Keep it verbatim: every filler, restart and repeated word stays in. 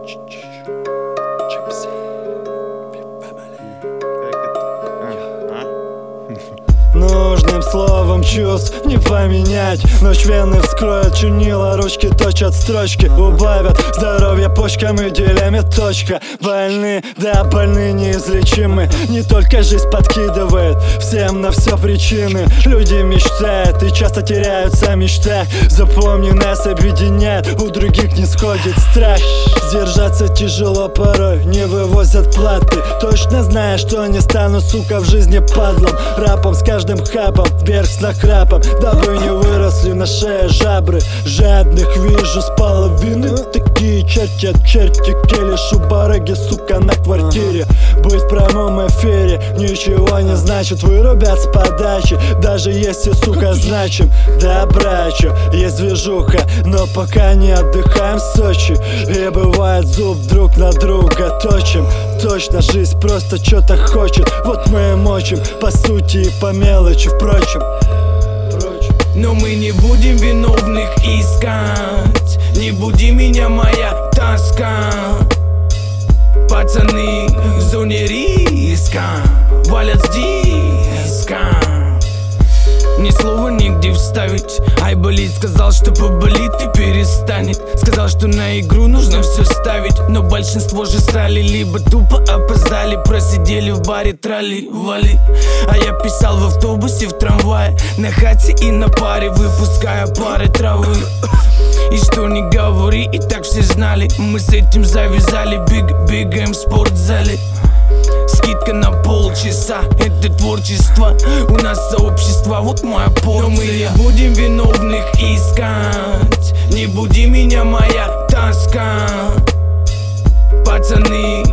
Нужным словом чувств не поменять. Ночь вены вскроют, чернила, ручки точат строчки. Убавят здоровье почкам и делями точка. Больны, да больны неизлечимы. Не только жизнь подкидывает всем на все причины. Люди мечтают и часто теряются в мечтах. Запомни, нас объединяет, у других не сходит страх. Сдержаться тяжело порой, не вывозят платы. Точно знаю, что не стану, сука, в жизни падлом. Рапом с каждым хапом, вверх с нахрапом, дабы не выросли на шее жабры. Жадных вижу с половины. Такие черти от черти келишу барыги, сука, на квартире. Быть в прямом эфире ничего не значит. Вырубят с подачи, даже если, сука, значим. Да, брачу, есть движуха, но пока не отдыхаем в Сочи. И бывает зуб друг на друга точим. Точно жизнь просто что-то хочет. Вот мы и мочим, по сути и по мелочи, впрочем. Но мы не будем виновных искать. Не буди меня, моя тоска. Пацаны в зоне риска валят с диска. Ни слова нигде вставить. Ай, болит, сказал, что поболит и перестанет. Сказал, что на игру нужно все ставить. Но большинство же срали, либо тупо опоздали. Просидели в баре, трали-вали. А я писал в автобусе, в трамвае, на хате и на паре, выпуская пары травы. И что не говори, и так все знали. Мы с этим завязали, бег, бегаем в спортзале. Скидка на полчаса, это творчество. У нас сообщество, вот моя порция. Но мы не будем виновных искать. Не буди меня, моя тоска. Пацаны